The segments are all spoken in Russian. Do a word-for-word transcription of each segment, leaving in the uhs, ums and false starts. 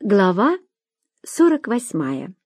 Глава сорок восьмая.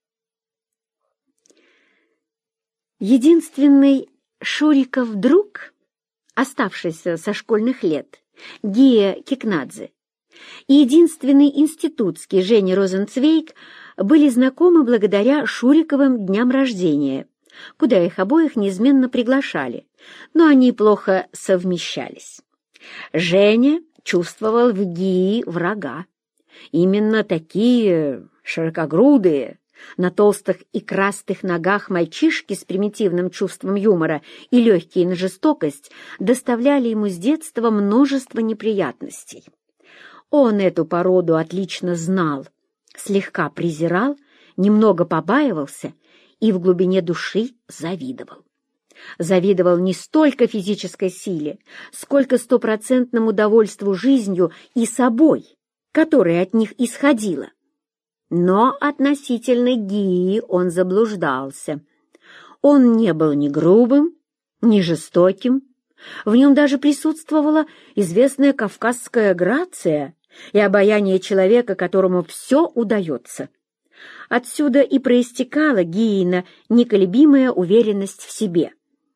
Единственный Шуриков друг, оставшийся со школьных лет, Гия Кикнадзе, и единственный институтский Женя Розенцвейг были знакомы благодаря Шуриковым дням рождения, куда их обоих неизменно приглашали, но они плохо совмещались. Женя чувствовал в Гии врага. Именно такие широкогрудые, на толстых и крастых ногах мальчишки с примитивным чувством юмора и легкие на жестокость доставляли ему с детства множество неприятностей. Он эту породу отлично знал, слегка презирал, немного побаивался и в глубине души завидовал. Завидовал не столько физической силе, сколько стопроцентному довольству жизнью и собой, которое от них исходило. Но относительно Гии он заблуждался. Он не был ни грубым, ни жестоким. В нем даже присутствовала известная кавказская грация и обаяние человека, которому все удается. Отсюда и проистекала Гиина неколебимая уверенность в себе.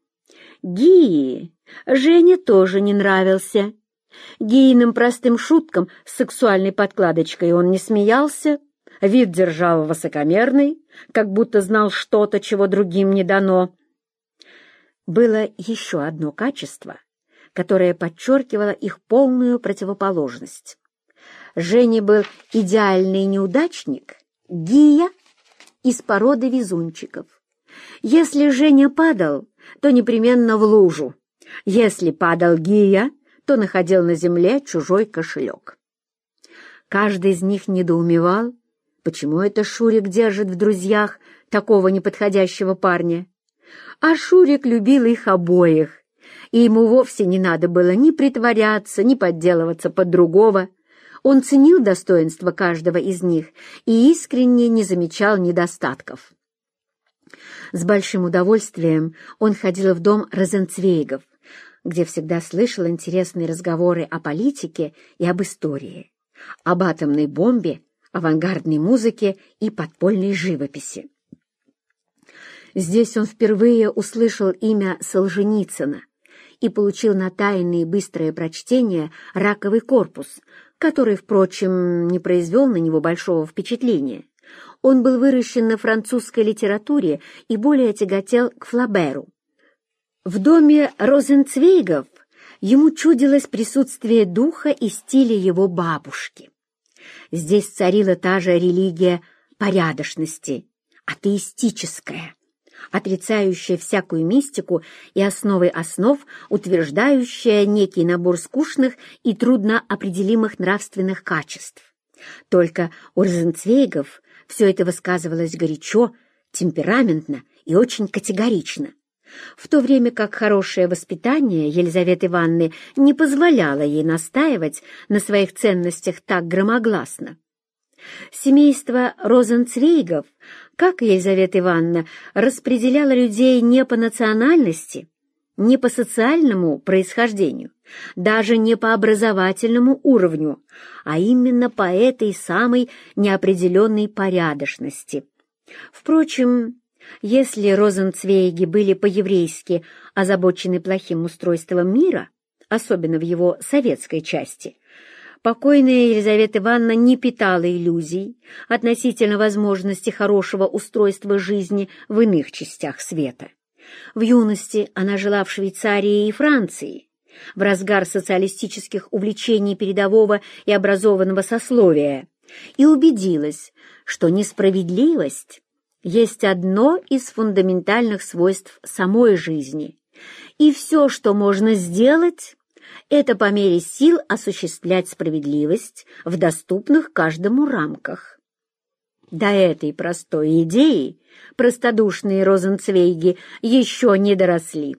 Гии Женя тоже не нравился. Гииным простым шуткам с сексуальной подкладочкой он не смеялся, вид держал высокомерный, как будто знал что-то, чего другим не дано. Было еще одно качество, которое подчеркивало их полную противоположность. Женя был идеальный неудачник, Гия — из породы везунчиков. Если Женя падал, то непременно в лужу. Если падал Гия, то находил на земле чужой кошелек. Каждый из них недоумевал, почему это Шурик держит в друзьях такого неподходящего парня. А Шурик любил их обоих, и ему вовсе не надо было ни притворяться, ни подделываться под другого. Он ценил достоинства каждого из них и искренне не замечал недостатков. С большим удовольствием он ходил в дом Розенцвейгов, где всегда слышал интересные разговоры о политике и об истории, об атомной бомбе, авангардной музыке и подпольной живописи. Здесь он впервые услышал имя Солженицына и получил на тайное и быстрое прочтение «Раковый корпус», который, впрочем, не произвел на него большого впечатления. Он был выращен на французской литературе и более тяготел к Флаберу. В доме Розенцвейгов ему чудилось присутствие духа и стиля его бабушки. Здесь царила та же религия порядочности, атеистическая, отрицающая всякую мистику и основой основ утверждающая некий набор скучных и трудноопределимых нравственных качеств. Только у Розенцвейгов все это высказывалось горячо, темпераментно и очень категорично, в то время как хорошее воспитание Елизаветы Ивановны не позволяло ей настаивать на своих ценностях так громогласно. Семейство Розенцвейгов, как и Елизавета Ивановна, распределяло людей не по национальности, не по социальному происхождению, даже не по образовательному уровню, а именно по этой самой неопределенной порядочности. Впрочем, если Розенцвейги были по-еврейски озабочены плохим устройством мира, особенно в его советской части, покойная Елизавета Ивановна не питала иллюзий относительно возможности хорошего устройства жизни в иных частях света. В юности она жила в Швейцарии и Франции, в разгар социалистических увлечений передового и образованного сословия, и убедилась, что несправедливость есть одно из фундаментальных свойств самой жизни, и все, что можно сделать, это по мере сил осуществлять справедливость в доступных каждому рамках. До этой простой идеи простодушные Розенцвейги еще не доросли.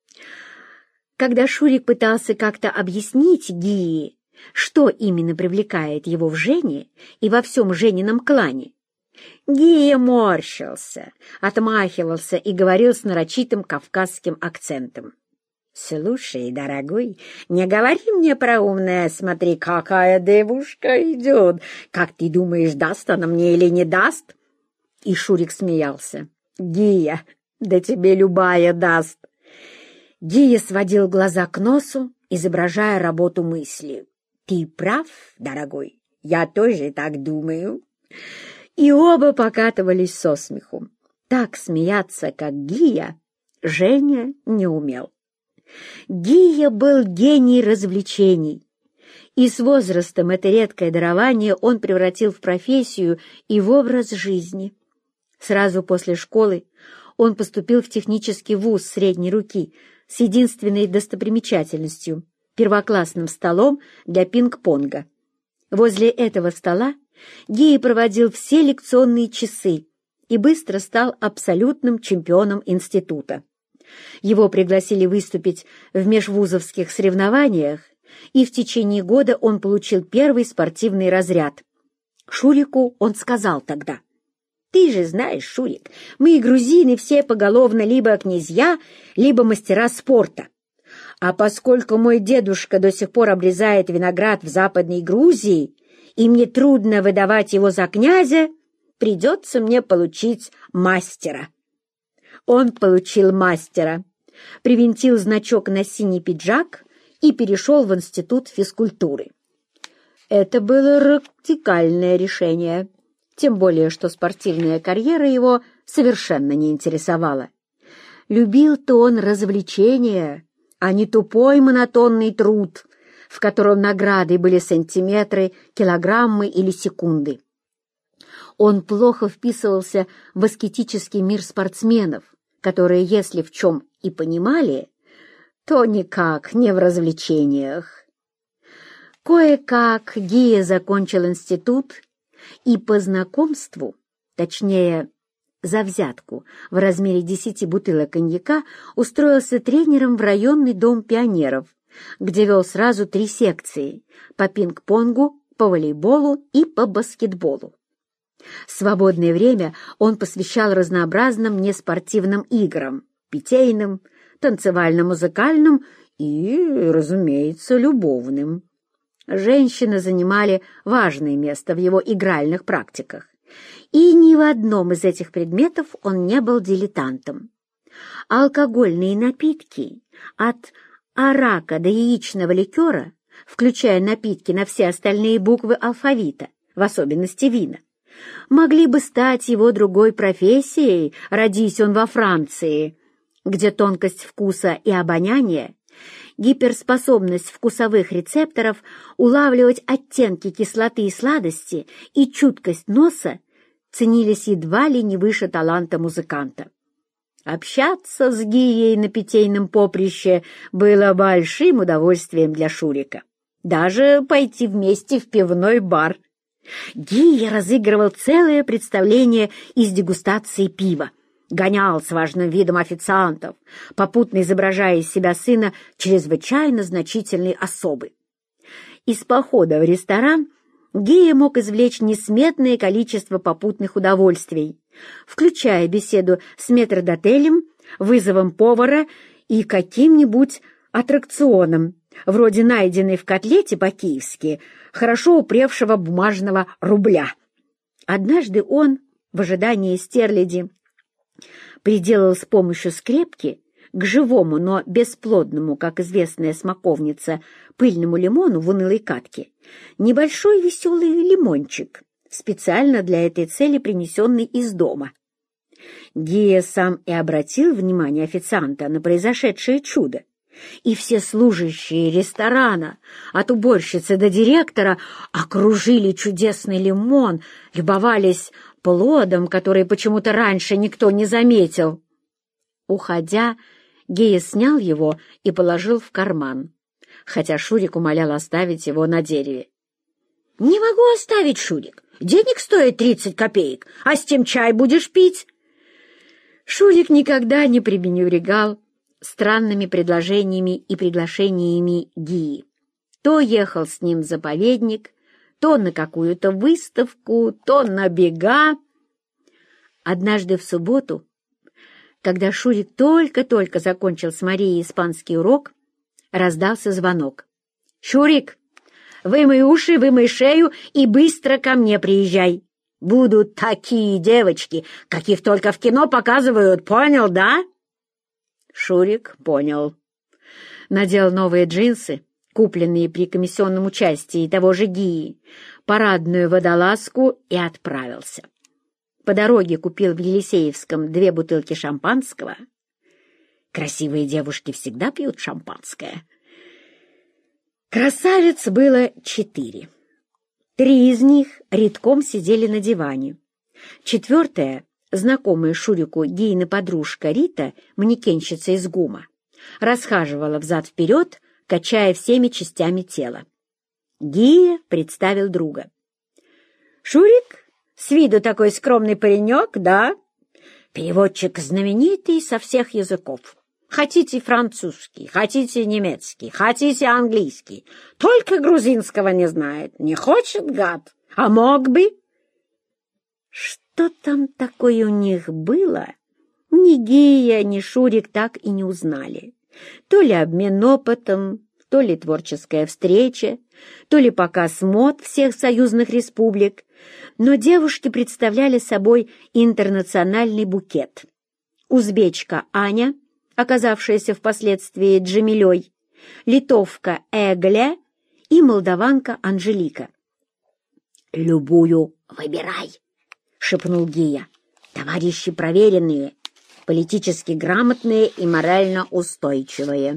Когда Шурик пытался как-то объяснить Гии, что именно привлекает его в Жене и во всем Женином клане, Гия морщился, отмахивался и говорил с нарочитым кавказским акцентом. «Слушай, дорогой, не говори мне про умное, смотри, какая девушка идет. Как ты думаешь, даст она мне или не даст?» И Шурик смеялся. «Гия, да тебе любая даст». Гия сводил глаза к носу, изображая работу мысли. «Ты прав, дорогой, я тоже так думаю». И оба покатывались со смеху. Так смеяться, как Гия, Женя не умел. Гия был гений развлечений, и с возрастом это редкое дарование он превратил в профессию и в образ жизни. Сразу после школы он поступил в технический вуз средней руки с единственной достопримечательностью — первоклассным столом для пинг-понга. Возле этого стола Гия проводил все лекционные часы и быстро стал абсолютным чемпионом института. Его пригласили выступить в межвузовских соревнованиях, и в течение года он получил первый спортивный разряд. Шурику он сказал тогда: «Ты же знаешь, Шурик, мы, грузины, все поголовно либо князья, либо мастера спорта. А поскольку мой дедушка до сих пор обрезает виноград в Западной Грузии, и мне трудно выдавать его за князя, придется мне получить мастера». Он получил мастера, привинтил значок на синий пиджак и перешел в институт физкультуры. Это было радикальное решение, тем более что спортивная карьера его совершенно не интересовала. Любил-то он развлечения, а не тупой монотонный труд, в котором наградой были сантиметры, килограммы или секунды. Он плохо вписывался в аскетический мир спортсменов, которые, если в чем и понимали, то никак не в развлечениях. Кое-как Гия закончил институт и по знакомству, точнее, за взятку в размере десяти бутылок коньяка, устроился тренером в районный дом пионеров, где вел сразу три секции — по пинг-понгу, по волейболу и по баскетболу. Свободное время он посвящал разнообразным неспортивным играм — питейным, танцевально-музыкальным и, разумеется, любовным. Женщины занимали важное место в его игральных практиках, и ни в одном из этих предметов он не был дилетантом. Алкогольные напитки, от арака до яичного ликера, включая напитки на все остальные буквы алфавита, в особенности вина, могли бы стать его другой профессией, родись он во Франции, где тонкость вкуса и обоняния, гиперспособность вкусовых рецепторов улавливать оттенки кислоты и сладости и чуткость носа ценились едва ли не выше таланта музыканта. Общаться с Гией на питейном поприще было большим удовольствием для Шурика. Даже пойти вместе в пивной бар. Гия разыгрывал целое представление из дегустации пива, гонял с важным видом официантов, попутно изображая из себя сына чрезвычайно значительной особы. Из похода в ресторан Гия мог извлечь несметное количество попутных удовольствий, включая беседу с метрдотелем, вызовом повара и каким-нибудь аттракционом, вроде найденной в котлете по-киевски хорошо упревшего бумажного рубля. Однажды он, в ожидании стерляди, приделал с помощью скрепки к живому, но бесплодному, как известная смоковница, пыльному лимону в унылой катке небольшой веселый лимончик, специально для этой цели принесенный из дома. Гия сам и обратил внимание официанта на произошедшее чудо, и все служащие ресторана, от уборщицы до директора, окружили чудесный лимон, любовались плодом, который почему-то раньше никто не заметил. Уходя, Гия снял его и положил в карман, хотя Шурик умолял оставить его на дереве. «Не могу оставить, Шурик. Денег стоит тридцать копеек, а с тем чай будешь пить». Шурик никогда не пренебрегал странными предложениями и приглашениями Гии. То ехал с ним в заповедник, то на какую-то выставку, то на бега. Однажды в субботу Когда Шурик только-только закончил с Марией испанский урок, раздался звонок. «Шурик, вымой уши, вымой шею и быстро ко мне приезжай. Будут такие девочки, каких только в кино показывают, понял, да?» Шурик понял. Надел новые джинсы, купленные при комиссионном участии того же Гии, парадную водолазку и отправился. По дороге купил в Елисеевском две бутылки шампанского. Красивые девушки всегда пьют шампанское. Красавиц было четыре. Три из них редком сидели на диване. Четвертая, знакомая Шурику Гийна подружка Рита, манекенщица из ГУМа, расхаживала взад-вперед, качая всеми частями тела. Гия представил друга. «Шурик, с виду такой скромный паренек, да? Переводчик знаменитый со всех языков. Хотите французский, хотите немецкий, хотите английский. Только грузинского не знает. Не хочет, гад? А мог бы?» Что там такое у них было, ни Гия, ни Шурик так и не узнали. То ли обмен опытом, то ли творческая встреча, то ли показ мод всех союзных республик, но девушки представляли собой интернациональный букет. Узбечка Аня, оказавшаяся впоследствии Джамилей, литовка Эгля и молдаванка Анжелика. «Любую выбирай», — шепнул Гия. «Товарищи проверенные, политически грамотные и морально устойчивые».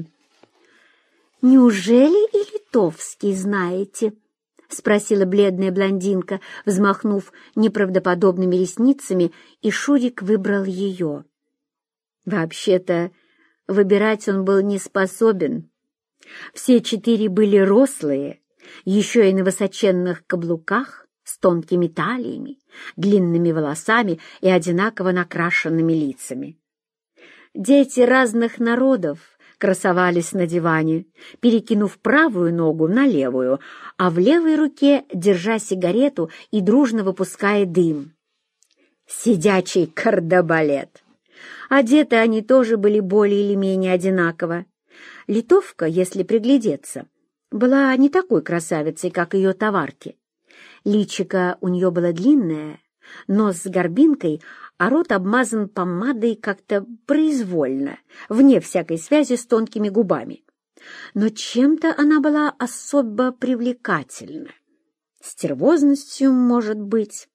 «Неужели и литовский знаете?» — спросила бледная блондинка, взмахнув неправдоподобными ресницами, и Шурик выбрал ее. Вообще-то, выбирать он был не способен. Все четыре были рослые, еще и на высоченных каблуках, с тонкими талиями, длинными волосами и одинаково накрашенными лицами. Дети разных народов красовались на диване, перекинув правую ногу на левую, а в левой руке держа сигарету и дружно выпуская дым. Сидячий кардебалет. Одеты они тоже были более или менее одинаково. Литовка, если приглядеться, была не такой красавицей, как ее товарки. Личико у нее было длинное, нос с горбинкой, а рот обмазан помадой как-то произвольно, вне всякой связи с тонкими губами. Но чем-то она была особо привлекательна. Стервозностью, может быть.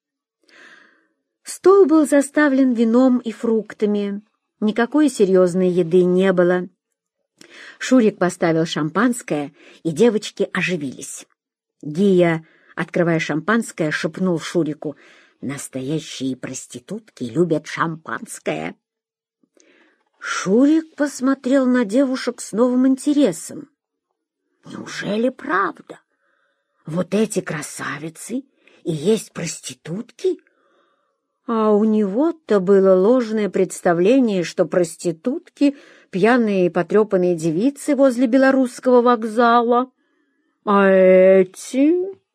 Стол был заставлен вином и фруктами. Никакой серьезной еды не было. Шурик поставил шампанское, и девочки оживились. Гия, открывая шампанское, шепнул Шурику: «Настоящие проститутки любят шампанское». Шурик посмотрел на девушек с новым интересом. «Неужели правда? Вот эти красавицы и есть проститутки?» А у него-то было ложное представление, что проститутки — пьяные и потрепанные девицы возле Белорусского вокзала. А эти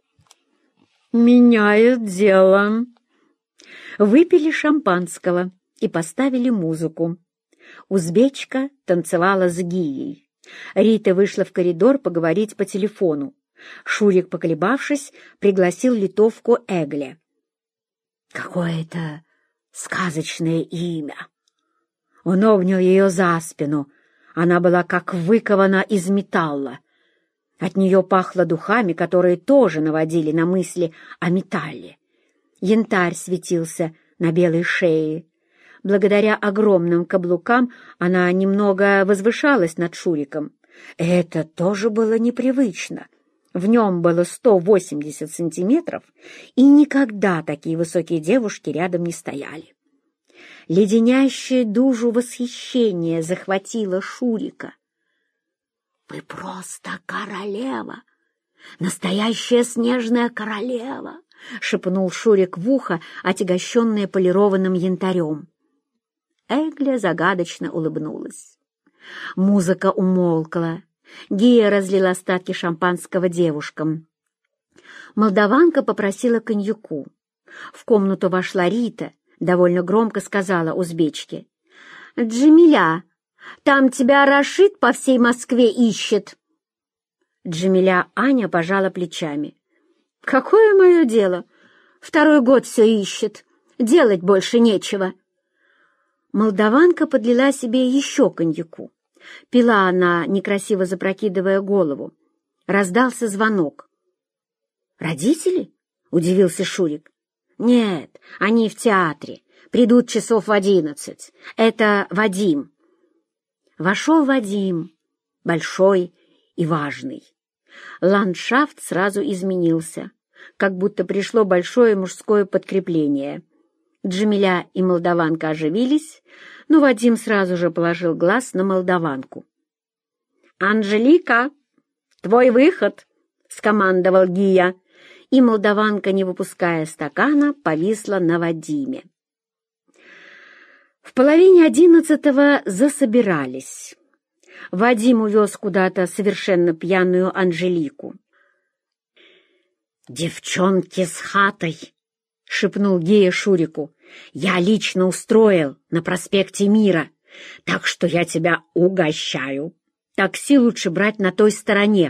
меняют дело. Выпили шампанского и поставили музыку. Узбечка танцевала с Гией. Рита вышла в коридор поговорить по телефону. Шурик, поколебавшись, пригласил литовку Эгле. Какое-то сказочное имя. Он обнял ее за спину. Она была как выкована из металла. От нее пахло духами, которые тоже наводили на мысли о металле. Янтарь светился на белой шее. Благодаря огромным каблукам она немного возвышалась над Шуриком. Это тоже было непривычно. В нем было сто восемьдесят сантиметров, и никогда такие высокие девушки рядом не стояли. Леденящее душу восхищение захватило Шурика. «Вы просто королева! Настоящая снежная королева!» — шепнул Шурик в ухо, отягощенное полированным янтарем. Эгля загадочно улыбнулась. Музыка умолкла. Гия разлила остатки шампанского девушкам. Молдаванка попросила коньяку. В комнату вошла Рита, довольно громко сказала узбечке: Джамиля, там тебя Рашид по всей Москве ищет». Джамиля Аня пожала плечами. «Какое мое дело? Второй год все ищет. Делать больше нечего». Молдаванка подлила себе еще коньяку. Пила она, некрасиво запрокидывая голову. Раздался звонок. «Родители?» — удивился Шурик. «Нет, они в театре. Придут часов в одиннадцать. Это Вадим». Вошел Вадим, большой и важный. Ландшафт сразу изменился, как будто пришло большое мужское подкрепление. Джамиля и молдаванка оживились, но Вадим сразу же положил глаз на молдаванку. «Анжелика, твой выход!» — скомандовал Гия, и молдаванка, не выпуская стакана, повисла на Вадиме. В половине одиннадцатого засобирались. Вадим увез куда-то совершенно пьяную Анжелику. «Девчонки с хатой!» — шепнул Гея Шурику. «Я лично устроил на проспекте Мира, так что я тебя угощаю. Такси лучше брать на той стороне».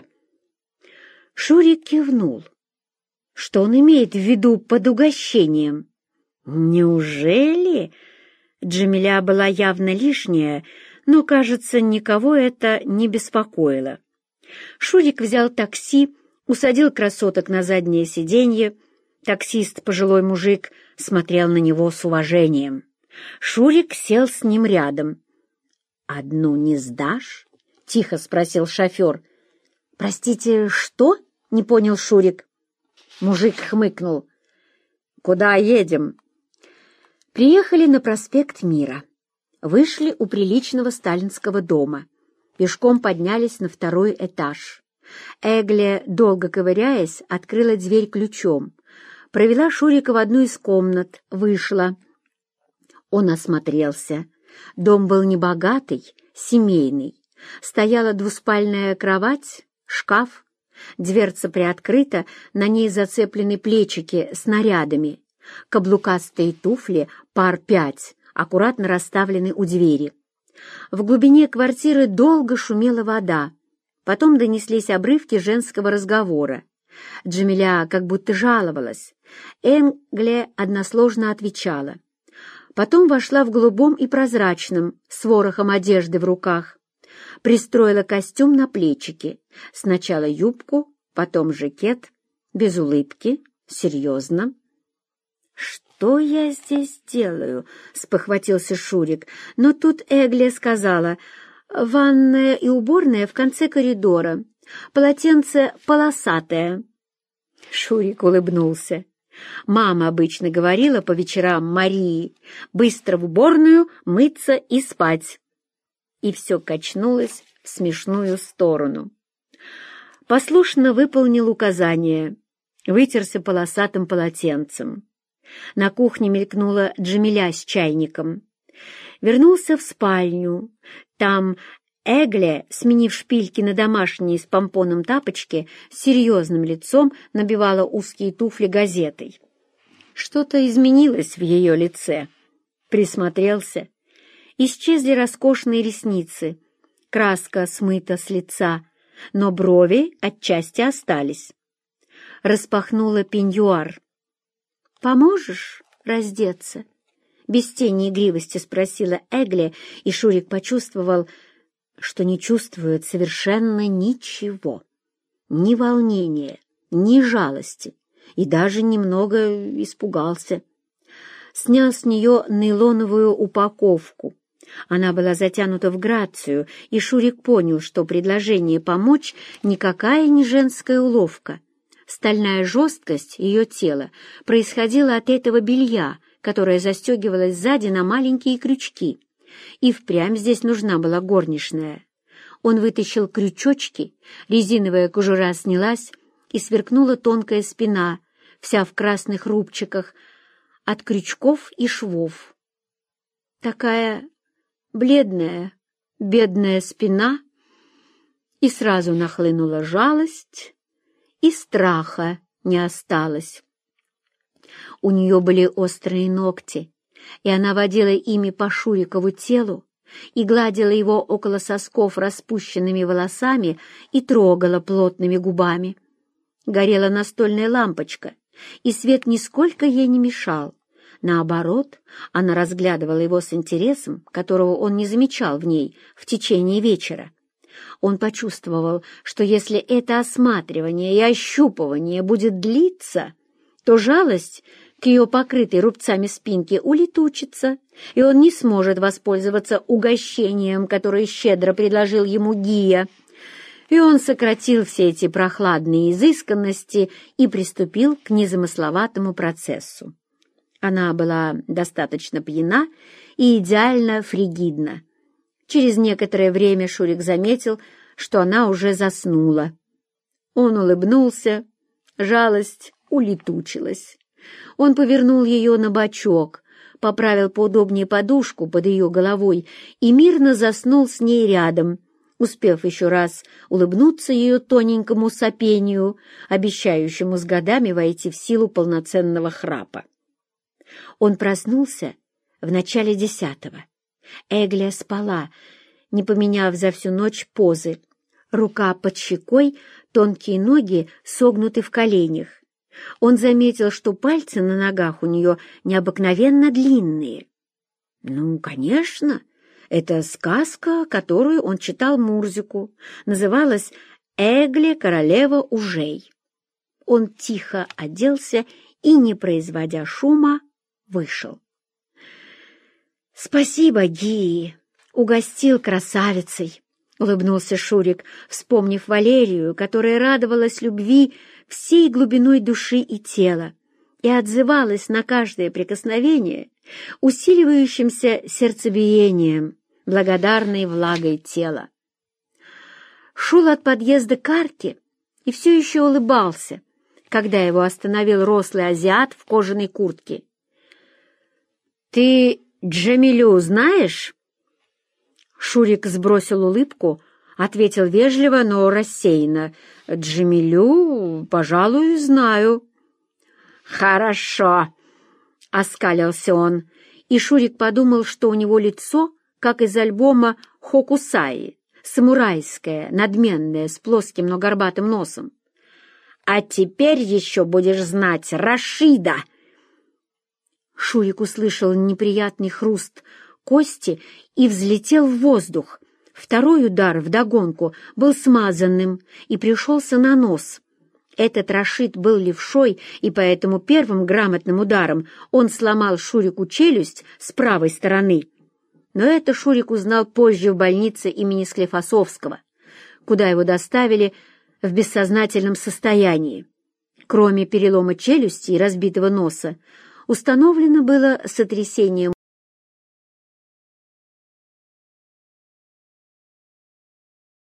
Шурик кивнул. Что он имеет в виду под угощением? «Неужели?» Джамиля была явно лишняя, но, кажется, никого это не беспокоило. Шурик взял такси, усадил красоток на заднее сиденье. Таксист, пожилой мужик, смотрел на него с уважением. Шурик сел с ним рядом. «Одну не сдашь?» — тихо спросил шофер. «Простите, что?» — не понял Шурик. Мужик хмыкнул. «Куда едем?» Приехали на проспект Мира. Вышли у приличного сталинского дома. Пешком поднялись на второй этаж. Эгле, долго ковыряясь, открыла дверь ключом. Провела Шурика в одну из комнат, вышла. Он осмотрелся. Дом был небогатый, семейный. Стояла двуспальная кровать, шкаф. Дверца приоткрыта, на ней зацеплены плечики с нарядами. Каблукастые туфли, пар пять, аккуратно расставлены у двери. В глубине квартиры долго шумела вода. Потом донеслись обрывки женского разговора. Джамиля как будто жаловалась. Эгле односложно отвечала. Потом вошла в голубом и прозрачном, с ворохом одежды в руках. Пристроила костюм на плечики. Сначала юбку, потом жакет. Без улыбки, серьезно. «Что я здесь делаю?» — спохватился Шурик. Но тут Эгле сказала: «Ванная и уборная в конце коридора. Полотенце полосатое». Шурик улыбнулся. Мама обычно говорила по вечерам Марии: «Быстро в уборную, мыться и спать». И все качнулось в смешную сторону. Послушно выполнил указание, вытерся полосатым полотенцем. На кухне мелькнула Джамиля с чайником. Вернулся в спальню. Там Эгле, сменив шпильки на домашние с помпоном тапочки, с серьезным лицом набивала узкие туфли газетой. Что-то изменилось в ее лице. Присмотрелся. Исчезли роскошные ресницы. Краска смыта с лица, но брови отчасти остались. Распахнула пеньюар. «Поможешь раздеться?» Без тени игривости спросила Эгле, и Шурик почувствовал, что не чувствует совершенно ничего. Ни волнения, ни жалости, и даже немного испугался. Снял с нее нейлоновую упаковку. Она была затянута в грацию, и Шурик понял, что предложение помочь никакая не женская уловка. Стальная жесткость ее тела происходила от этого белья, которое застегивалось сзади на маленькие крючки. И впрямь здесь нужна была горничная. Он вытащил крючочки, резиновая кожура снялась, и сверкнула тонкая спина, вся в красных рубчиках, от крючков и швов. Такая бледная, бедная спина, и сразу нахлынула жалость, и страха не осталось. У нее были острые ногти, и она водила ими по Шурикову телу, и гладила его около сосков распущенными волосами и трогала плотными губами. Горела настольная лампочка, и свет нисколько ей не мешал. Наоборот, она разглядывала его с интересом, которого он не замечал в ней в течение вечера. Он почувствовал, что если это осматривание и ощупывание будет длиться, то жалость к ее покрытой рубцами спинке улетучится, и он не сможет воспользоваться угощением, которое щедро предложил ему Гия. И он сократил все эти прохладные изысканности и приступил к незамысловатому процессу. Она была достаточно пьяна и идеально фригидна. Через некоторое время Шурик заметил, что она уже заснула. Он улыбнулся, жалость улетучилась. Он повернул ее на бочок, поправил поудобнее подушку под ее головой и мирно заснул с ней рядом, успев еще раз улыбнуться ее тоненькому сопению, обещающему с годами войти в силу полноценного храпа. Он проснулся в начале десятого. Эглия спала, не поменяв за всю ночь позы. Рука под щекой, тонкие ноги согнуты в коленях. Он заметил, что пальцы на ногах у нее необыкновенно длинные. Ну, конечно, это сказка, которую он читал Мурзику. Называлась «Эгле, королева ужей». Он тихо оделся и, не производя шума, вышел. «Спасибо, Гии, угостил красавицей», — улыбнулся Шурик, вспомнив Валерию, которая радовалась любви всей глубиной души и тела и отзывалась на каждое прикосновение усиливающимся сердцебиением, благодарной влагой тела. Шел от подъезда к арке и все еще улыбался, когда его остановил рослый азиат в кожаной куртке. «Ты Джамилю знаешь?» Шурик сбросил улыбку, ответил вежливо, но рассеянно. «Джамилю, пожалуй, знаю». «Хорошо», — оскалился он, и Шурик подумал, что у него лицо, как из альбома Хокусаи, самурайское, надменное, с плоским, но горбатым носом. «А теперь еще будешь знать Рашида!» Шурик услышал неприятный хруст кости и взлетел в воздух. Второй удар вдогонку был смазанным и пришелся на нос. Этот Рашид был левшой, и поэтому первым грамотным ударом он сломал Шурику челюсть с правой стороны. Но это Шурик узнал позже в больнице имени Склифосовского, куда его доставили в бессознательном состоянии. Кроме перелома челюсти и разбитого носа, установлено было сотрясение